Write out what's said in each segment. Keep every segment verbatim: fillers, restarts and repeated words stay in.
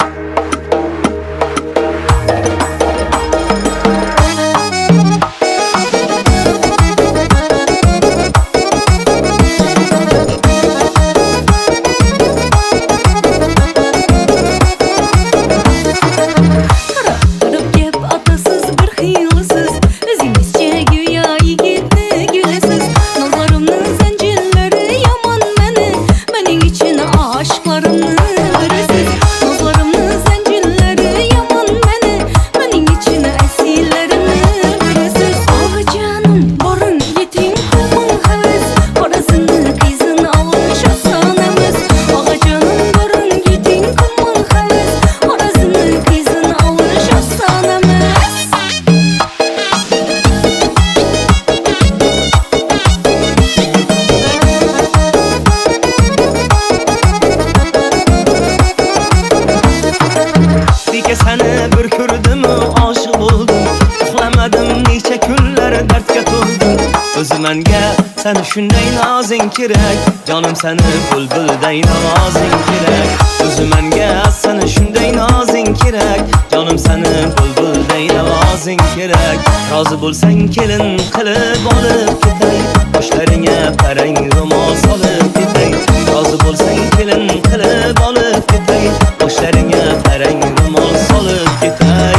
Seni bir ko'rdim aşık oldum, uxlamadim necha kunlar dardga to'ldim. O'zi menga seni shunday nozing kerak, jonim seni bulbulday navozing kerak. O'zi menga seni shunday nozing kerak, jonim seni bulbulday navozing kerak. Rozi bo'lsang kelin qilib olib ketay, boshlaringga parang ro'mol solib ketay. Rozi bo'lsang kelin qilib olib ketay, boshlaringga parang ro'mol solib ketay.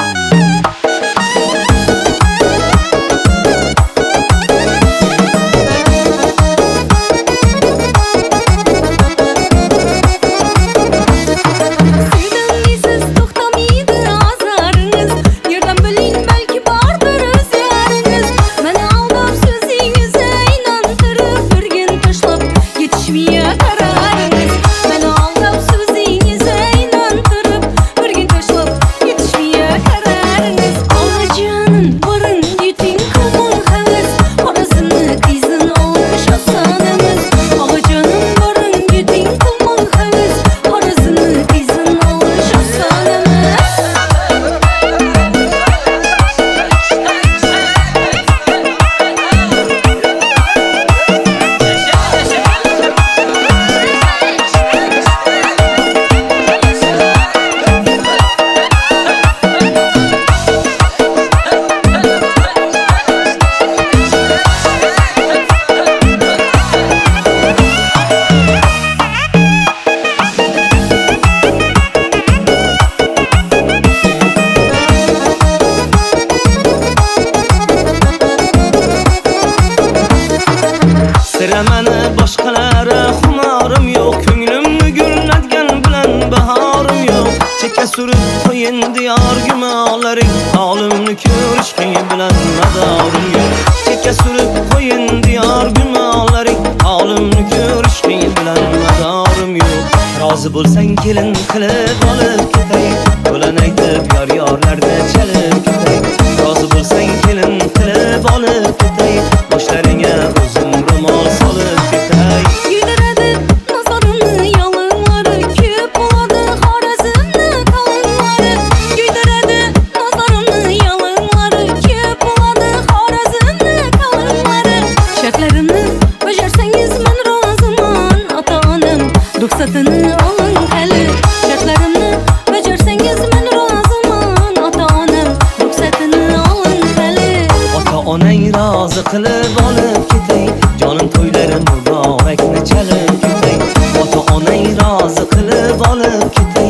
Meni boshqalara xumorim yo'q, ko'nglimni gullatgan bilan bahorim yo'q. Chekka surib qo'yin diyor gumolaring, holimni ko'rishing bilan madorim yo'q. Chekka surib qo'yin diyor gumolaring, holimni ko'rishing bilan madorim yo'q. Rozi bo'lsang kelin qilib olib ketay, qo'lan aytib yor yorlarda chalib ketay. Rozi bo'lsang kelin qilib olib ketay, boshlaringga o'zim ro'mol solib ketay. Güldüredi nazarını yalınları, köp oladı Xorazmni kalınları. Güldüredi nazarını yalınları, köp oladı Xorazmni kalınları. Şartlarını bajarsangiz men roziman, ota onam ruxsatini oling hali. Shartlarimni bajarsangiz men roziman, ota onam ruxsatini oling hali. Ota onang rozi qilib olib ketay, jonim to'ylarim muborakni chalib ketay. Ota onang rozi qilib olib ketay,